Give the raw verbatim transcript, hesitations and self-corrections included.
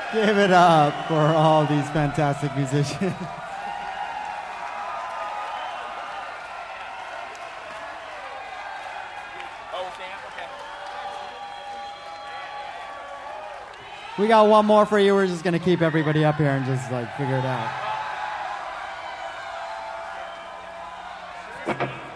Give it up for all these fantastic musicians. We got one more for you. We're just going to keep everybody up here and just like figure it out.